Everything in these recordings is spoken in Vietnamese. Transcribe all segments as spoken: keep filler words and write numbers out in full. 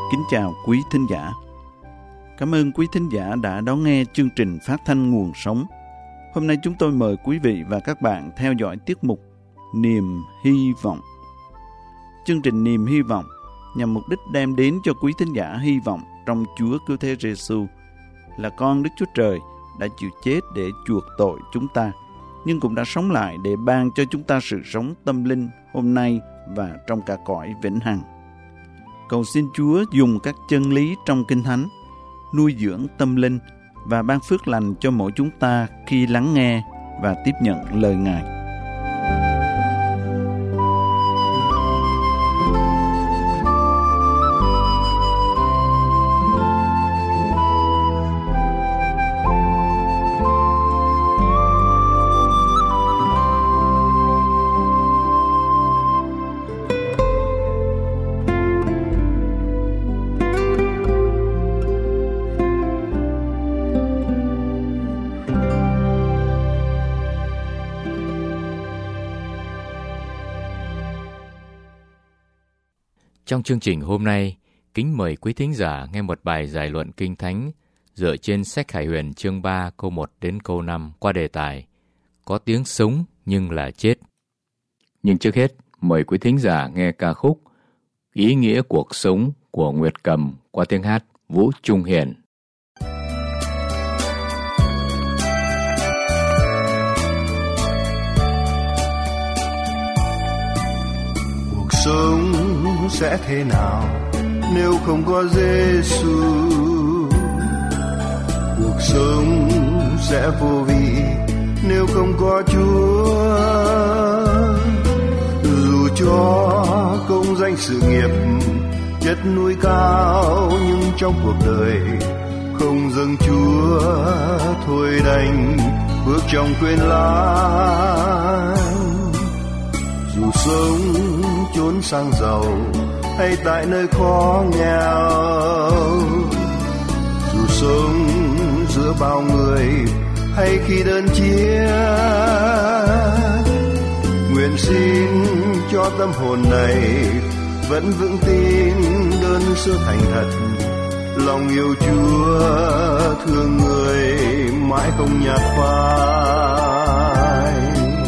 Kính chào quý thính giả. Cảm ơn quý thính giả đã đón nghe chương trình phát thanh Nguồn Sống. Hôm nay chúng tôi mời quý vị và các bạn theo dõi tiết mục Niềm Hy Vọng. Chương trình Niềm Hy Vọng nhằm mục đích đem đến cho quý thính giả hy vọng trong Chúa Cứu Thế Giêsu là con Đức Chúa Trời đã chịu chết để chuộc tội chúng ta, nhưng cũng đã sống lại để ban cho chúng ta sự sống tâm linh hôm nay và trong cả cõi vĩnh hằng. Cầu xin Chúa dùng các chân lý trong Kinh Thánh nuôi dưỡng tâm linh và ban phước lành cho mỗi chúng ta khi lắng nghe và tiếp nhận lời Ngài. Trong chương trình hôm nay, kính mời quý thính giả nghe một bài giải luận Kinh Thánh dựa trên sách Khải Huyền chương ba câu một đến câu năm qua đề tài Có tiếng sống nhưng là chết. Nhưng trước hết, mời quý thính giả nghe ca khúc Ý nghĩa cuộc sống của Nguyệt Cầm qua tiếng hát Vũ Trung Hiền. Cuộc sống sẽ thế nào nếu không có Giêsu? Cuộc sống sẽ vô vị nếu không có Chúa. Dù cho công danh sự nghiệp chất núi cao, nhưng trong cuộc đời không dâng Chúa, thôi đành bước trong quên lãng. Dù sống chốn sang giàu hay tại nơi khó nghèo, dù sống giữa bao người hay khi đơn chiếc, nguyện xin cho tâm hồn này vẫn vững tin đơn sơ thành thật, lòng yêu Chúa thương người mãi không nhạt phai.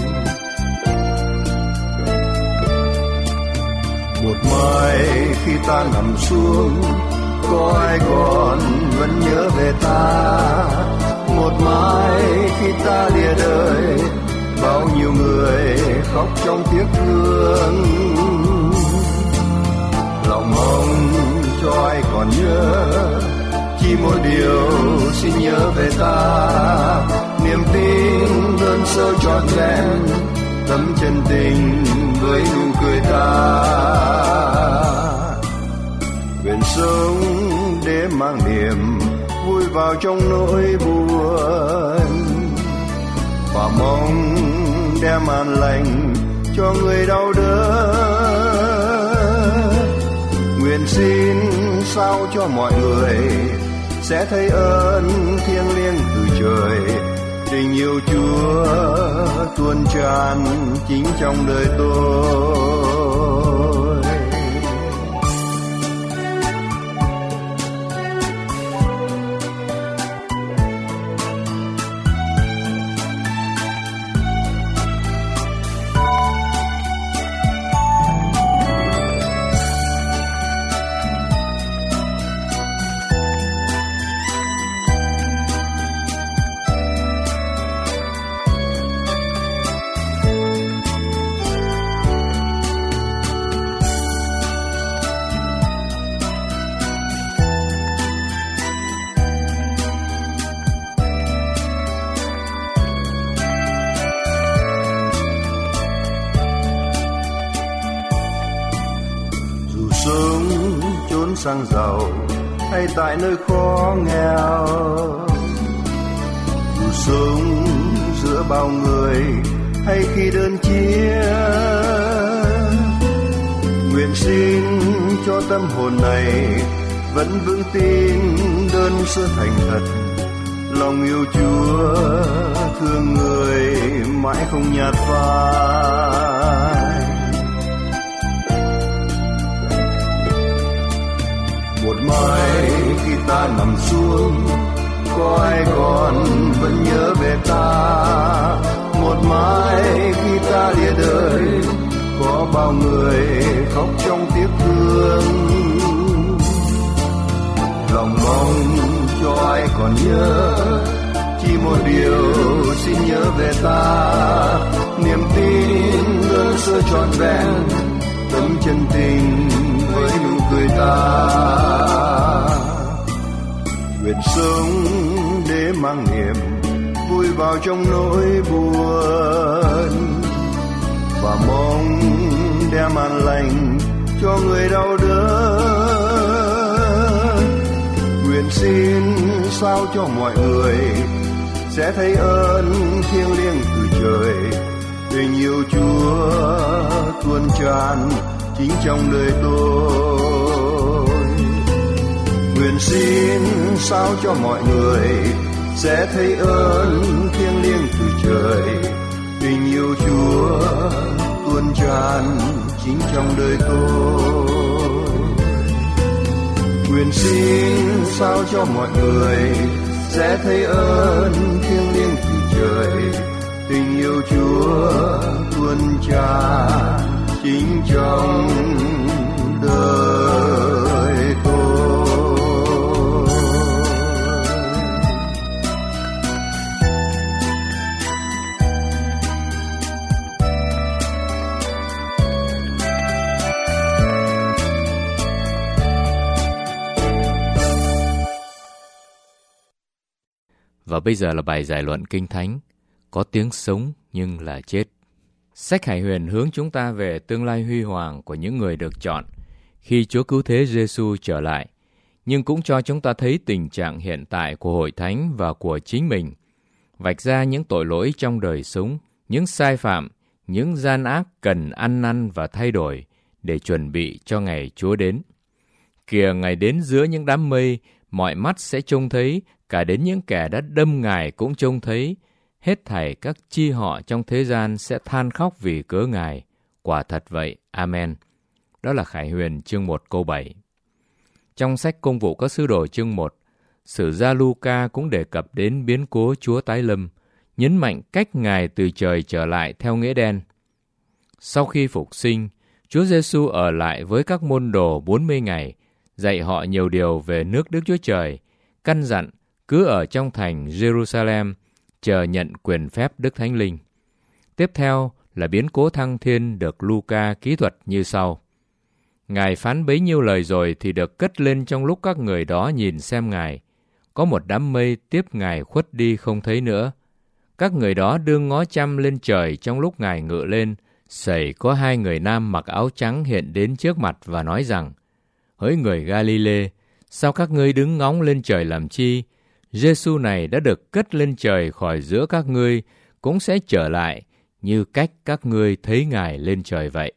Một mai khi ta nằm xuống, có ai còn vẫn nhớ về ta? Một mai khi ta lìa đời, bao nhiêu người khóc trong tiếc thương. Lòng mong cho ai còn nhớ, chỉ một điều xin nhớ về ta. Niềm tin đơn sơ trọn vẹn, tấm chân tình với nụ cười ta. Nguyện sống để mang niềm vui vào trong nỗi buồn, và mong đem an lành cho người đau đớn. Nguyện xin sao cho mọi người sẽ thấy ơn thiêng liêng từ trời, tình yêu Chúa tuôn tràn chính trong đời tôi. Sang giàu hay tại nơi khó nghèo, dù sống giữa bao người hay khi đơn chiếc, nguyện xin cho tâm hồn này vẫn vững tin đơn sơ thành thật, lòng yêu Chúa thương người mãi không nhạt phai. Một xa lìa đời, có bao người khóc trong tiếc thương. Lòng mong cho ai còn nhớ, chỉ một điều xin nhớ về ta, niềm tin đơn sơ trọn vẹn, tấm chân tình với nụ cười ta. Nguyện sống để mang niềm vui vào trong nỗi buồn, và mong đem an lành cho người đau đớn. Nguyện xin sao cho mọi người sẽ thấy ơn thiêng liêng từ trời, tình yêu Chúa tuôn tràn chính trong đời tôi. Nguyện xin sao cho mọi người sẽ thấy ơn thiêng liêng từ trời, tình yêu Chúa tuôn tràn chính trong đời tôi. Nguyện xin sao cho mọi người sẽ thấy ơn thiêng liêng từ trời, tình yêu Chúa tuôn tràn chính trong đời tôi. Và bây giờ là bài giải luận Kinh Thánh, có tiếng sống nhưng là chết. Sách Khải Huyền hướng chúng ta về tương lai huy hoàng của những người được chọn khi Chúa Cứu Thế Giêsu trở lại, nhưng cũng cho chúng ta thấy tình trạng hiện tại của Hội Thánh và của chính mình, vạch ra những tội lỗi trong đời sống, những sai phạm, những gian ác cần ăn năn và thay đổi để chuẩn bị cho ngày Chúa đến. Kìa, Ngài đến giữa những đám mây, mọi mắt sẽ trông thấy, cả đến những kẻ đã đâm Ngài cũng trông thấy. Hết thảy các chi họ trong thế gian sẽ than khóc vì cớ Ngài. Quả thật vậy. Amen. Đó là Khải Huyền chương một câu bảy. Trong sách Công vụ các sứ đồ chương một, sử gia Luca cũng đề cập đến biến cố Chúa tái lâm, nhấn mạnh cách Ngài từ trời trở lại theo nghĩa đen. Sau khi phục sinh, Chúa Giêsu ở lại với các môn đồ bốn mươi ngày, dạy họ nhiều điều về nước Đức Chúa Trời, căn dặn cứ ở trong thành Jerusalem, chờ nhận quyền phép Đức Thánh Linh. Tiếp theo là biến cố thăng thiên được Luca kỹ thuật như sau. Ngài phán bấy nhiêu lời rồi thì được cất lên trong lúc các người đó nhìn xem Ngài. Có một đám mây tiếp Ngài khuất đi không thấy nữa. Các người đó đương ngó chăm lên trời trong lúc Ngài ngự lên. Sẩy có hai người nam mặc áo trắng hiện đến trước mặt và nói rằng, hỡi người Galile, sao các ngươi đứng ngóng lên trời làm chi? Giêsu này đã được cất lên trời khỏi giữa các ngươi, cũng sẽ trở lại như cách các ngươi thấy Ngài lên trời vậy.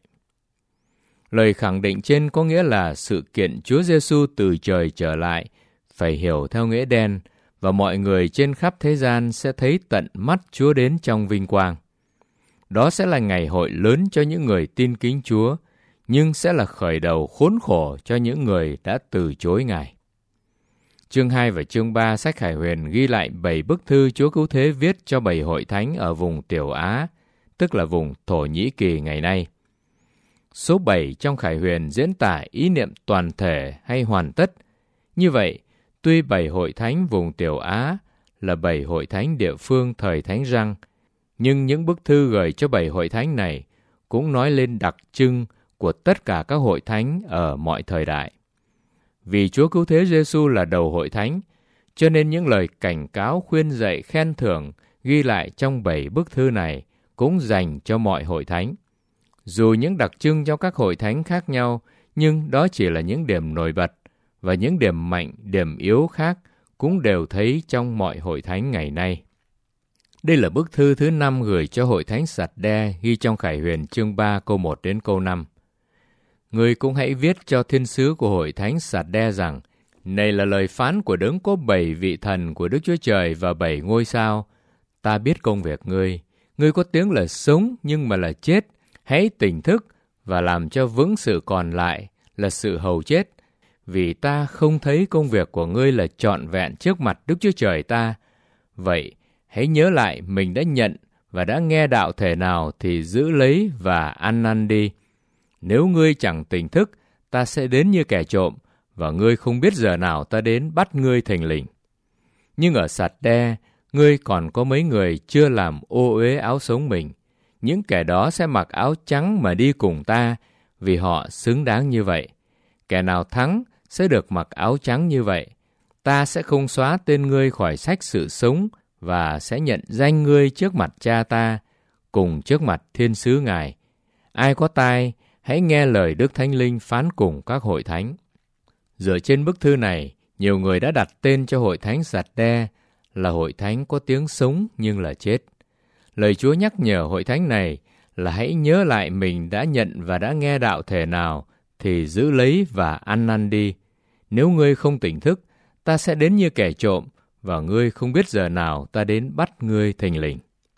Lời khẳng định trên có nghĩa là sự kiện Chúa Giêsu từ trời trở lại phải hiểu theo nghĩa đen, và mọi người trên khắp thế gian sẽ thấy tận mắt Chúa đến trong vinh quang. Đó sẽ là ngày hội lớn cho những người tin kính Chúa, nhưng sẽ là khởi đầu khốn khổ cho những người đã từ chối Ngài. Chương hai và chương ba sách Khải Huyền ghi lại bảy bức thư Chúa Cứu Thế viết cho bảy hội thánh ở vùng Tiểu Á, tức là vùng Thổ Nhĩ Kỳ ngày nay. Số bảy trong Khải Huyền diễn tả ý niệm toàn thể hay hoàn tất. Như vậy, tuy bảy hội thánh vùng Tiểu Á là bảy hội thánh địa phương thời Thánh Răng, nhưng những bức thư gửi cho bảy hội thánh này cũng nói lên đặc trưng của tất cả các hội thánh ở mọi thời đại. Vì Chúa Cứu Thế Giêsu là đầu hội thánh, cho nên những lời cảnh cáo, khuyên dạy, khen thưởng ghi lại trong bảy bức thư này cũng dành cho mọi hội thánh. Dù những đặc trưng trong các hội thánh khác nhau, nhưng đó chỉ là những điểm nổi bật, và những điểm mạnh, điểm yếu khác cũng đều thấy trong mọi hội thánh ngày nay. Đây là bức thư thứ năm gửi cho hội thánh Sạt-đe, ghi trong Khải Huyền chương ba câu một đến câu năm. Ngươi cũng hãy viết cho thiên sứ của hội thánh Sạt-đe rằng, này là lời phán của đấng có bảy vị thần của Đức Chúa Trời và bảy ngôi sao. Ta biết công việc ngươi. Ngươi có tiếng là sống nhưng mà là chết. Hãy tỉnh thức và làm cho vững sự còn lại là sự hầu chết. Vì ta không thấy công việc của ngươi là trọn vẹn trước mặt Đức Chúa Trời ta. Vậy, hãy nhớ lại mình đã nhận và đã nghe đạo thể nào thì giữ lấy và ăn năn đi. Nếu ngươi chẳng tỉnh thức, ta sẽ đến như kẻ trộm, và ngươi không biết giờ nào ta đến bắt ngươi thình lình. Nhưng ở Sạt Đe, ngươi còn có mấy người chưa làm ô uế áo sống mình. Những kẻ đó sẽ mặc áo trắng mà đi cùng ta, vì họ xứng đáng như vậy. Kẻ nào thắng sẽ được mặc áo trắng như vậy. Ta sẽ không xóa tên ngươi khỏi sách sự sống, và sẽ nhận danh ngươi trước mặt cha ta, cùng trước mặt thiên sứ Ngài. Ai có tai, hãy nghe lời Đức Thánh Linh phán cùng các hội thánh. Dựa trên bức thư này, nhiều người đã đặt tên cho hội thánh Sạt Đe là hội thánh có tiếng sống nhưng là chết. Lời Chúa nhắc nhở hội thánh này là hãy nhớ lại mình đã nhận và đã nghe đạo thể nào thì giữ lấy và ăn năn đi. Nếu ngươi không tỉnh thức, ta sẽ đến như kẻ trộm, và ngươi không biết giờ nào ta đến bắt ngươi thình lình.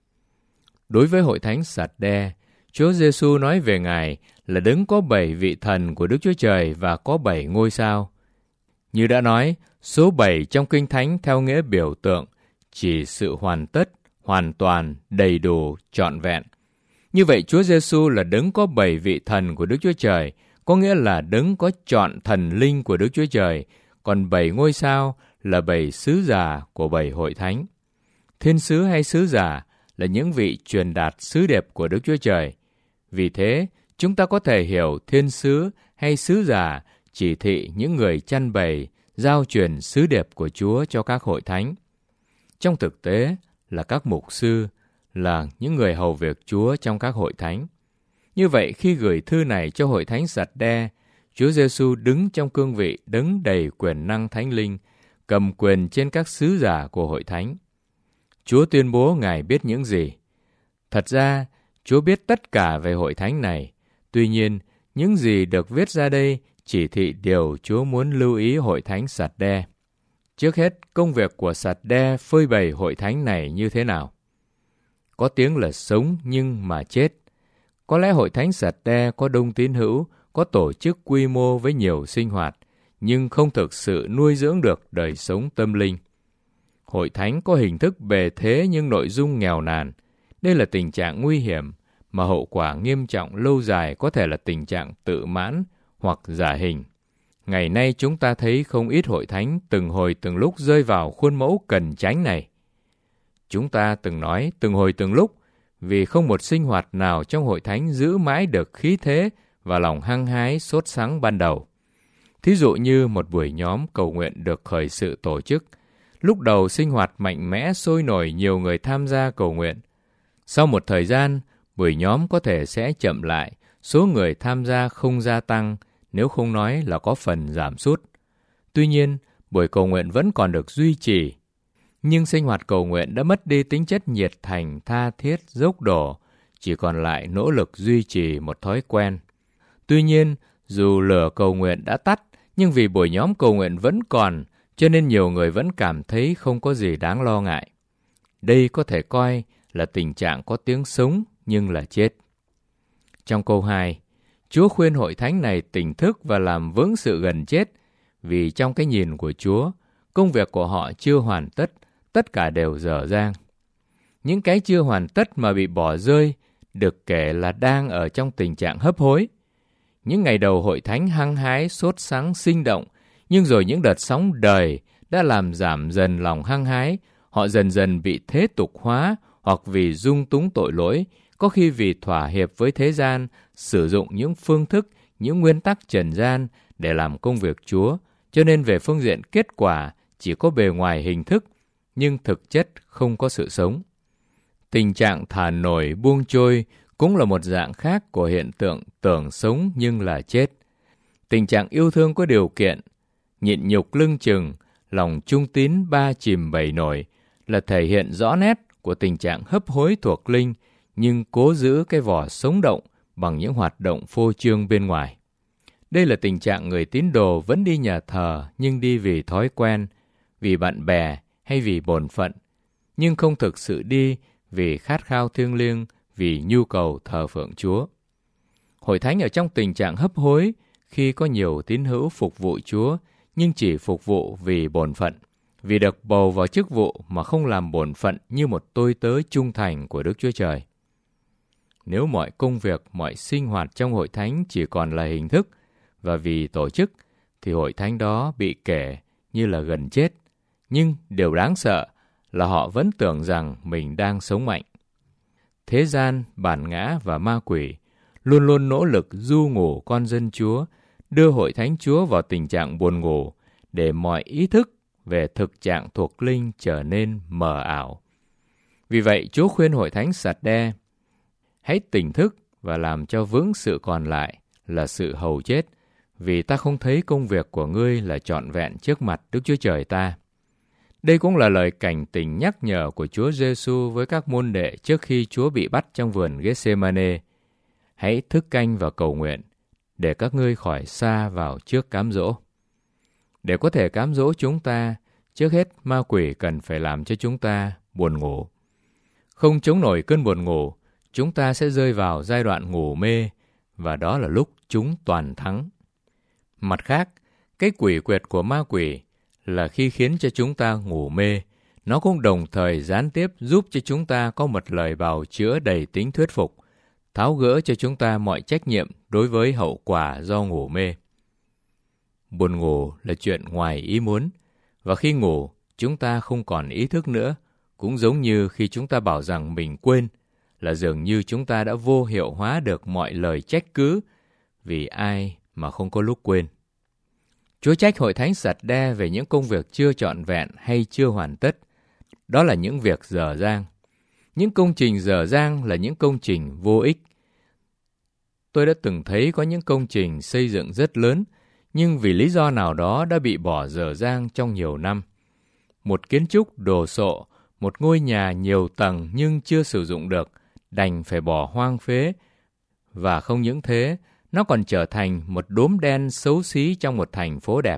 Đối với hội thánh Sạt Đe, Chúa Giêsu nói về Ngài là đấng có bảy vị thần của Đức Chúa Trời và có bảy ngôi sao. Như đã nói, số bảy trong Kinh Thánh theo nghĩa biểu tượng chỉ sự hoàn tất, hoàn toàn, đầy đủ, trọn vẹn. Như vậy, Chúa Giêsu là đấng có bảy vị thần của Đức Chúa Trời, có nghĩa là đấng có trọn thần linh của Đức Chúa Trời, còn bảy ngôi sao là bảy sứ giả của bảy hội thánh. Thiên sứ hay sứ giả là những vị truyền đạt sứ điệp của Đức Chúa Trời. Vì thế, chúng ta có thể hiểu thiên sứ hay sứ giả chỉ thị những người chăn bầy, giao truyền sứ điệp của Chúa cho các hội thánh. Trong thực tế là các mục sư, là những người hầu việc Chúa trong các hội thánh. Như vậy, khi gửi thư này cho hội thánh Sạt Đe, Chúa Giêsu đứng trong cương vị đấng đầy quyền năng Thánh Linh, cầm quyền trên các sứ giả của hội thánh. Chúa tuyên bố Ngài biết những gì. Thật ra, Chúa biết tất cả về hội thánh này. Tuy nhiên, những gì được viết ra đây chỉ thị điều Chúa muốn lưu ý hội thánh Sạt Đe. Trước hết, công việc của Sạt Đe phơi bày hội thánh này như thế nào? Có tiếng là sống nhưng mà chết. Có lẽ hội thánh Sạt Đe có đông tín hữu, có tổ chức quy mô với nhiều sinh hoạt, nhưng không thực sự nuôi dưỡng được đời sống tâm linh. Hội thánh có hình thức bề thế nhưng nội dung nghèo nàn. Đây là tình trạng nguy hiểm, mà hậu quả nghiêm trọng lâu dài có thể là tình trạng tự mãn hoặc giả hình. Ngày nay chúng ta thấy không ít hội thánh từng hồi từng lúc rơi vào khuôn mẫu cần tránh này. Chúng ta từng nói từng hồi từng lúc, vì không một sinh hoạt nào trong hội thánh giữ mãi được khí thế và lòng hăng hái sốt sắng ban đầu. Thí dụ như một buổi nhóm cầu nguyện được khởi sự tổ chức. Lúc đầu sinh hoạt mạnh mẽ sôi nổi, nhiều người tham gia cầu nguyện. Sau một thời gian, buổi nhóm có thể sẽ chậm lại, số người tham gia không gia tăng, nếu không nói là có phần giảm sút. Tuy nhiên, buổi cầu nguyện vẫn còn được duy trì. Nhưng sinh hoạt cầu nguyện đã mất đi tính chất nhiệt thành, tha thiết, dốc đổ, chỉ còn lại nỗ lực duy trì một thói quen. Tuy nhiên, dù lửa cầu nguyện đã tắt, nhưng vì buổi nhóm cầu nguyện vẫn còn, cho nên nhiều người vẫn cảm thấy không có gì đáng lo ngại. Đây có thể coi là tình trạng có tiếng sống nhưng là chết. Trong câu hai, Chúa khuyên hội thánh này tỉnh thức và làm vững sự gần chết, vì trong cái nhìn của Chúa, công việc của họ chưa hoàn tất, tất cả đều dở dang. Những cái chưa hoàn tất mà bị bỏ rơi được kể là đang ở trong tình trạng hấp hối. Những ngày đầu hội thánh hăng hái, sốt sắng, sinh động, nhưng rồi những đợt sóng đời đã làm giảm dần lòng hăng hái, họ dần dần bị thế tục hóa hoặc vì dung túng tội lỗi, có khi vì thỏa hiệp với thế gian, sử dụng những phương thức, những nguyên tắc trần gian để làm công việc Chúa, cho nên về phương diện kết quả chỉ có bề ngoài hình thức, nhưng thực chất không có sự sống. Tình trạng thả nổi buông trôi cũng là một dạng khác của hiện tượng tưởng sống nhưng là chết. Tình trạng yêu thương có điều kiện, nhịn nhục lưng chừng, lòng trung tín ba chìm bảy nổi là thể hiện rõ nét của tình trạng hấp hối thuộc linh, nhưng cố giữ cái vỏ sống động bằng những hoạt động phô trương bên ngoài. Đây là tình trạng người tín đồ vẫn đi nhà thờ nhưng đi vì thói quen, vì bạn bè hay vì bổn phận, nhưng không thực sự đi vì khát khao thiêng liêng, vì nhu cầu thờ phượng Chúa. Hội thánh ở trong tình trạng hấp hối khi có nhiều tín hữu phục vụ Chúa nhưng chỉ phục vụ vì bổn phận, vì được bầu vào chức vụ mà không làm bổn phận như một tôi tớ trung thành của Đức Chúa Trời. Nếu mọi công việc, mọi sinh hoạt trong hội thánh chỉ còn là hình thức và vì tổ chức, thì hội thánh đó bị kể như là gần chết. Nhưng điều đáng sợ là họ vẫn tưởng rằng mình đang sống mạnh. Thế gian, bản ngã và ma quỷ luôn luôn nỗ lực du ngủ con dân Chúa, đưa hội thánh Chúa vào tình trạng buồn ngủ để mọi ý thức về thực trạng thuộc linh trở nên mờ ảo. Vì vậy, Chúa khuyên hội thánh Sạt-đe, hãy tỉnh thức và làm cho vững sự còn lại là sự hầu chết, vì ta không thấy công việc của ngươi là trọn vẹn trước mặt Đức Chúa Trời ta. Đây cũng là lời cảnh tỉnh nhắc nhở của Chúa Giêsu với các môn đệ trước khi Chúa bị bắt trong vườn Gethsemane. Hãy thức canh và cầu nguyện, để các ngươi khỏi sa vào trước cám dỗ. Để có thể cám dỗ chúng ta, trước hết ma quỷ cần phải làm cho chúng ta buồn ngủ. Không chống nổi cơn buồn ngủ, chúng ta sẽ rơi vào giai đoạn ngủ mê, và đó là lúc chúng toàn thắng. Mặt khác, cái quỷ quyệt của ma quỷ là khi khiến cho chúng ta ngủ mê, nó cũng đồng thời gián tiếp giúp cho chúng ta có một lời bào chữa đầy tính thuyết phục, tháo gỡ cho chúng ta mọi trách nhiệm đối với hậu quả do ngủ mê. Buồn ngủ là chuyện ngoài ý muốn, và khi ngủ, chúng ta không còn ý thức nữa, cũng giống như khi chúng ta bảo rằng mình quên, là dường như chúng ta đã vô hiệu hóa được mọi lời trách cứ, vì ai mà không có lúc quên. Chúa trách hội thánh Sạt-đe về những công việc chưa trọn vẹn hay chưa hoàn tất. Đó là những việc dở dang. Những công trình dở dang là những công trình vô ích. Tôi đã từng thấy có những công trình xây dựng rất lớn, nhưng vì lý do nào đó đã bị bỏ dở dang trong nhiều năm. Một kiến trúc đồ sộ, một ngôi nhà nhiều tầng nhưng chưa sử dụng được, đành phải bỏ hoang phế. Và không những thế, nó còn trở thành một đốm đen xấu xí trong một thành phố đẹp.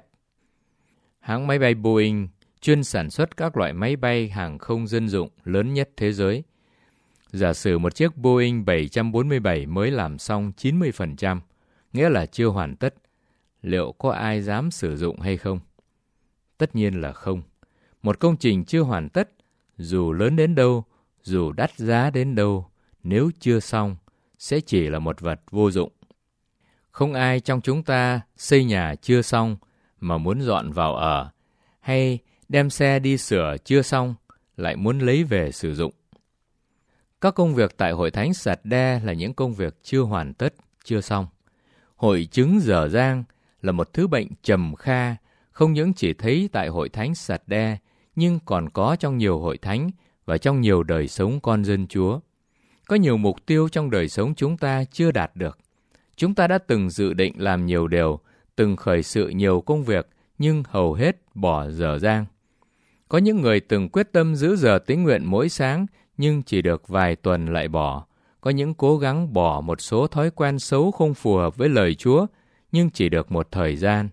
Hãng máy bay Boeing chuyên sản xuất các loại máy bay hàng không dân dụng lớn nhất thế giới. Giả sử một chiếc Boeing bảy bốn bảy mới làm xong chín mươi phần trăm, nghĩa là chưa hoàn tất, liệu có ai dám sử dụng hay không? Tất nhiên là không. Một công trình chưa hoàn tất, dù lớn đến đâu, dù đắt giá đến đâu, nếu chưa xong, sẽ chỉ là một vật vô dụng. Không ai trong chúng ta xây nhà chưa xong mà muốn dọn vào ở, hay đem xe đi sửa chưa xong lại muốn lấy về sử dụng. Các công việc tại hội thánh Sạt-đe là những công việc chưa hoàn tất, chưa xong. Hội chứng dở dang là một thứ bệnh trầm kha, không những chỉ thấy tại hội thánh Sạt-đe, nhưng còn có trong nhiều hội thánh và trong nhiều đời sống con dân Chúa. Có nhiều mục tiêu trong đời sống chúng ta chưa đạt được. Chúng ta đã từng dự định làm nhiều điều, từng khởi sự nhiều công việc, nhưng hầu hết bỏ dở dang. Có những người từng quyết tâm giữ giờ tín nguyện mỗi sáng, nhưng chỉ được vài tuần lại bỏ. Có những cố gắng bỏ một số thói quen xấu không phù hợp với lời Chúa, nhưng chỉ được một thời gian.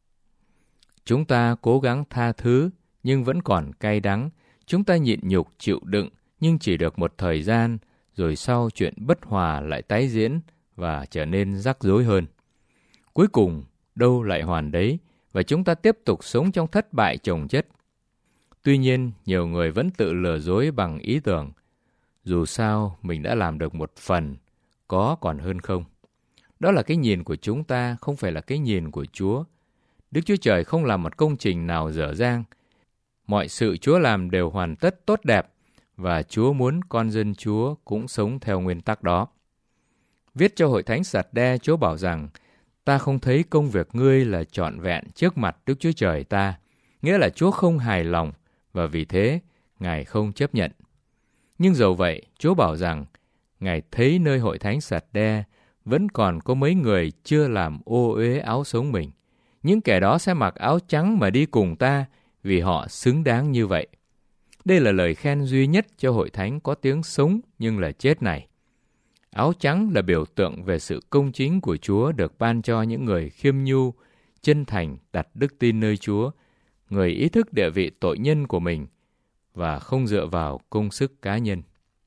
Chúng ta cố gắng tha thứ, nhưng vẫn còn cay đắng. Chúng ta nhịn nhục chịu đựng, nhưng chỉ được một thời gian, rồi sau chuyện bất hòa lại tái diễn và trở nên rắc rối hơn. Cuối cùng, đâu lại hoàn đấy, và chúng ta tiếp tục sống trong thất bại chồng chất. Tuy nhiên, nhiều người vẫn tự lừa dối bằng ý tưởng, dù sao mình đã làm được một phần, có còn hơn không. Đó là cái nhìn của chúng ta, không phải là cái nhìn của Chúa. Đức Chúa Trời không làm một công trình nào dở dang. Mọi sự Chúa làm đều hoàn tất tốt đẹp, và Chúa muốn con dân Chúa cũng sống theo nguyên tắc đó. Viết cho hội thánh Sạt-đe, Chúa bảo rằng, ta không thấy công việc ngươi là trọn vẹn trước mặt Đức Chúa Trời ta, nghĩa là Chúa không hài lòng, và vì thế, Ngài không chấp nhận. Nhưng dầu vậy, Chúa bảo rằng, Ngài thấy nơi hội thánh Sạt-đe vẫn còn có mấy người chưa làm ô uế áo sống mình. Những kẻ đó sẽ mặc áo trắng mà đi cùng ta, vì họ xứng đáng như vậy. Đây là lời khen duy nhất cho hội thánh có tiếng sống nhưng là chết này. Áo trắng là biểu tượng về sự công chính của Chúa được ban cho những người khiêm nhu, chân thành đặt đức tin nơi Chúa, người ý thức địa vị tội nhân của mình và không dựa vào công sức cá nhân.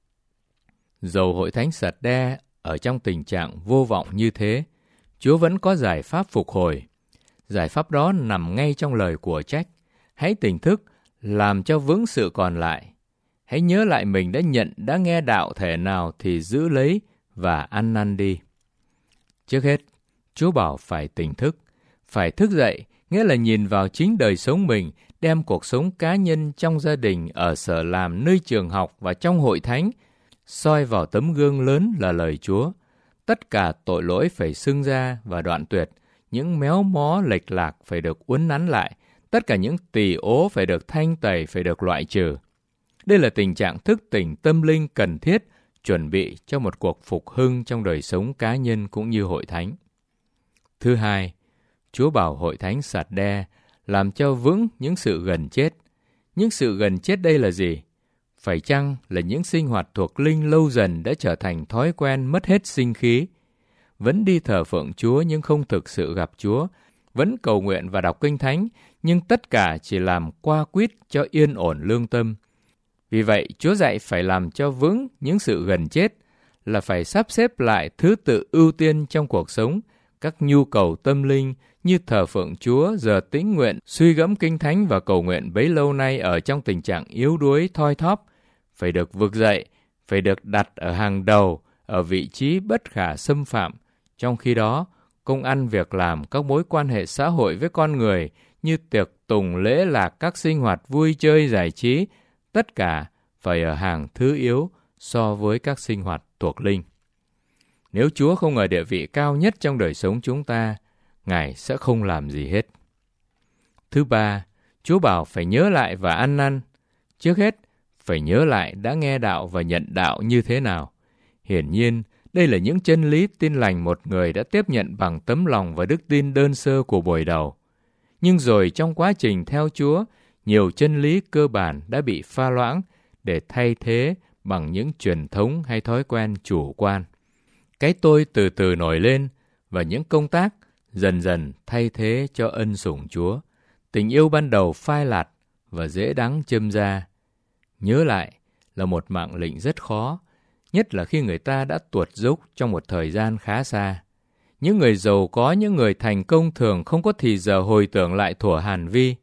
Dầu hội thánh Sạt-đe ở trong tình trạng vô vọng như thế, Chúa vẫn có giải pháp phục hồi. Giải pháp đó nằm ngay trong lời của trách. Hãy tỉnh thức, làm cho vững sự còn lại. Hãy nhớ lại mình đã nhận, đã nghe đạo thể nào thì giữ lấy và ăn năn đi. Trước hết, Chúa bảo phải tỉnh thức, phải thức dậy, nghĩa là nhìn vào chính đời sống mình, đem cuộc sống cá nhân trong gia đình, ở sở làm, nơi trường học và trong hội thánh, soi vào tấm gương lớn là lời Chúa. Tất cả tội lỗi phải xưng ra và đoạn tuyệt, những méo mó lệch lạc phải được uốn nắn lại, tất cả những tỳ ố phải được thanh tẩy, phải được loại trừ. Đây là tình trạng thức tỉnh tâm linh cần thiết, chuẩn bị cho một cuộc phục hưng trong đời sống cá nhân cũng như hội thánh. Thứ hai, Chúa bảo hội thánh Sạt Đe làm cho vững những sự gần chết. Những sự gần chết đây là gì? Phải chăng là những sinh hoạt thuộc linh lâu dần đã trở thành thói quen mất hết sinh khí? Vẫn đi thờ phượng Chúa nhưng không thực sự gặp Chúa, vẫn cầu nguyện và đọc kinh thánh, nhưng tất cả chỉ làm qua quýt cho yên ổn lương tâm. Vì vậy, Chúa dạy phải làm cho vững những sự gần chết, là phải sắp xếp lại thứ tự ưu tiên trong cuộc sống, các nhu cầu tâm linh như thờ phượng Chúa, giờ tĩnh nguyện, suy gẫm kinh thánh và cầu nguyện bấy lâu nay ở trong tình trạng yếu đuối, thoi thóp, phải được vực dậy, phải được đặt ở hàng đầu, ở vị trí bất khả xâm phạm. Trong khi đó, công ăn việc làm, các mối quan hệ xã hội với con người như tiệc tùng, lễ lạc, các sinh hoạt vui chơi, giải trí, tất cả phải ở hàng thứ yếu so với các sinh hoạt thuộc linh. Nếu Chúa không ở địa vị cao nhất trong đời sống chúng ta, Ngài sẽ không làm gì hết. Thứ ba, Chúa bảo phải nhớ lại và ăn năn. Trước hết, phải nhớ lại đã nghe đạo và nhận đạo như thế nào. Hiển nhiên, đây là những chân lý tin lành một người đã tiếp nhận bằng tấm lòng và đức tin đơn sơ của buổi đầu. Nhưng rồi trong quá trình theo Chúa, nhiều chân lý cơ bản đã bị pha loãng để thay thế bằng những truyền thống hay thói quen chủ quan. Cái tôi từ từ nổi lên và những công tác dần dần thay thế cho ân sủng Chúa. Tình yêu ban đầu phai lạt và dễ đắng châm ra. Nhớ lại là một mạng lệnh rất khó, nhất là khi người ta đã tuột dốc trong một thời gian khá xa. Những người giàu có, những người thành công thường không có thì giờ hồi tưởng lại thuở Hàn Vi.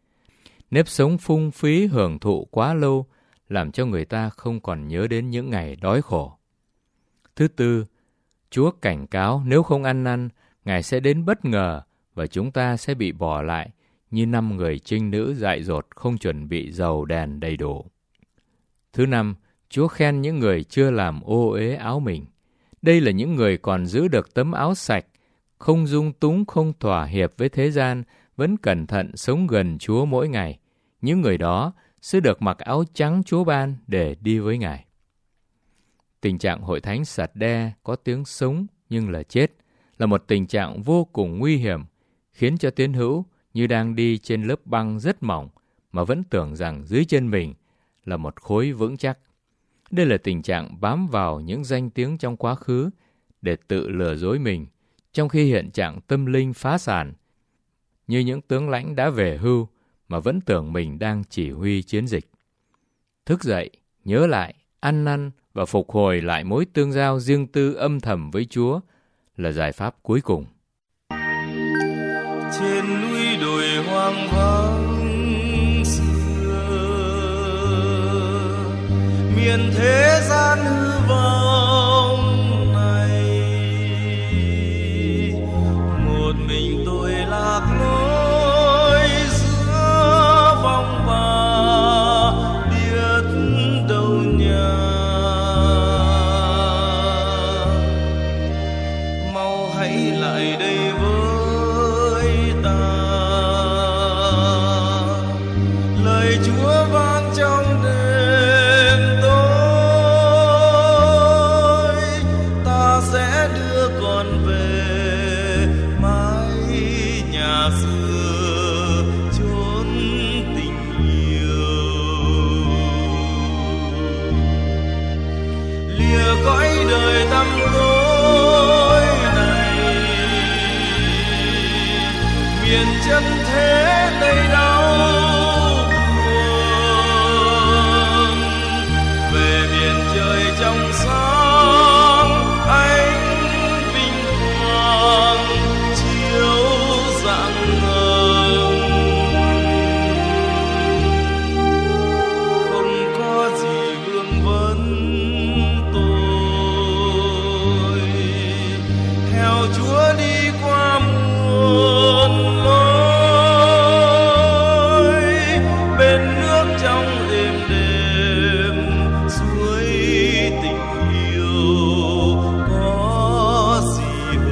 Nếp sống phung phí hưởng thụ quá lâu làm cho người ta không còn nhớ đến những ngày đói khổ. Thứ tư, Chúa cảnh cáo nếu không ăn năn, Ngài sẽ đến bất ngờ và chúng ta sẽ bị bỏ lại như năm người trinh nữ dại dột không chuẩn bị dầu đèn đầy đủ. Thứ năm, Chúa khen những người chưa làm ô uế áo mình. Đây là những người còn giữ được tấm áo sạch, không dung túng, không thỏa hiệp với thế gian, vẫn cẩn thận sống gần Chúa mỗi ngày. Những người đó sẽ được mặc áo trắng Chúa ban để đi với Ngài. Tình trạng hội thánh Sạt Đe có tiếng sống nhưng là chết là một tình trạng vô cùng nguy hiểm, khiến cho tín hữu như đang đi trên lớp băng rất mỏng mà vẫn tưởng rằng dưới chân mình là một khối vững chắc. Đây là tình trạng bám vào những danh tiếng trong quá khứ để tự lừa dối mình, trong khi hiện trạng tâm linh phá sản, như những tướng lãnh đã về hưu mà vẫn tưởng mình đang chỉ huy chiến dịch. Thức dậy, nhớ lại, ăn năn và phục hồi lại mối tương giao riêng tư âm thầm với Chúa là giải pháp cuối cùng. Trên núi đồi hoang vắng xưa, miền thế gian hư vọng này, một mình tôi lạc lối giữa vòng và biết đâu nhà. Mau hãy lại đây với ta, lời Chúa vang trong đêm tối, ta sẽ đưa con về mái nhà xưa chốn tình yêu. Lìa cõi đời tăm tối này, miền chân thế đầy đau buồn, về miền trời trong sáng ánh vinh quang. theo Chúa đi qua muôn lối, bên nước trong êm đềm suối tình yêu có gì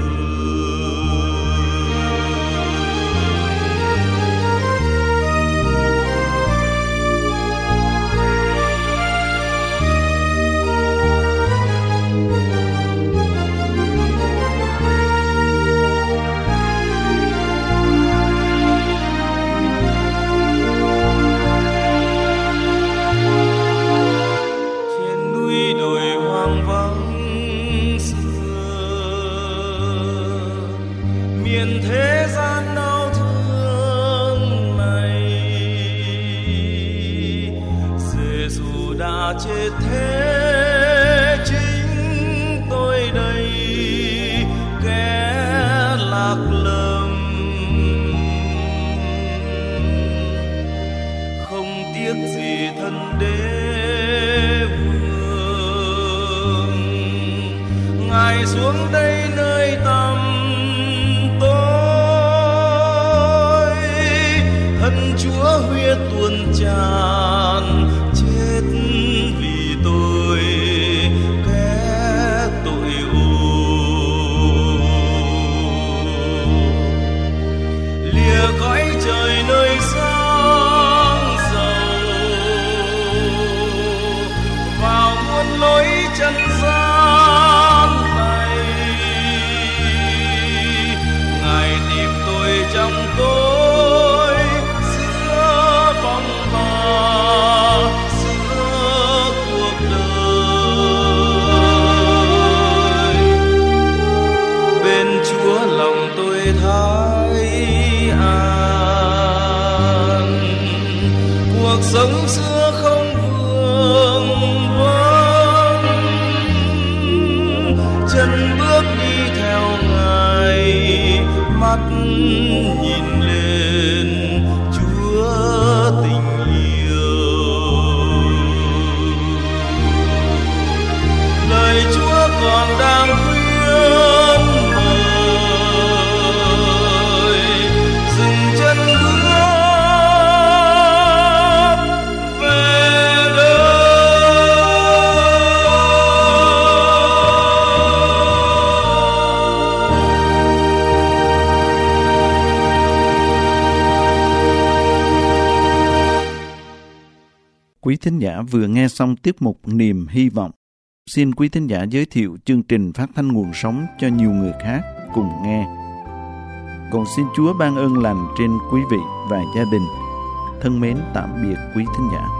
thế gian đau thương này, Giê-xu đã chết thế chính tôi đây kẻ lạc lầm, không tiếc gì thân đế vương, Ngài xuống đây nơi tăm Chúa huyết tuôn tràn chết vì tôi kẻ tội ô, lìa cõi trời nơi sáng giàu vào muôn lối chân gian này, Ngài tìm tôi trong tôi sống xưa không vương vấn, chân bước đi theo Ngài, mắt nhìn lên Chúa tình yêu. Lời Chúa còn đang khuyên mời, dừng chân bước Quý thính giả vừa nghe xong tiết mục Niềm Hy Vọng. Xin quý thính giả giới thiệu chương trình phát thanh nguồn sống cho nhiều người khác cùng nghe. Còn xin Chúa ban ơn lành trên quý vị và gia đình. Thân mến tạm biệt quý thính giả.